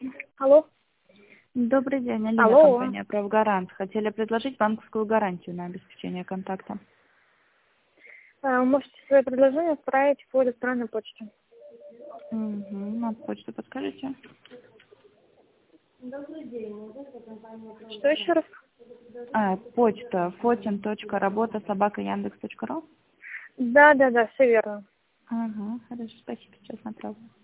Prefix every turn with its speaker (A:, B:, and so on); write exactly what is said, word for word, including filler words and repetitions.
A: Алло.
B: Добрый день, Алина,
A: Алло.
B: компания «Правгарант». Хотели предложить банковскую гарантию на обеспечение контакта.
A: А, Можете свое предложение отправить по электронной почте.
B: Угу. На почту подскажите.
A: Что еще раз?
B: А, почта фотин точка работа собака яндекс точка ру.
A: Да, да, да, все верно.
B: Ага, хорошо, спасибо, сейчас направлю.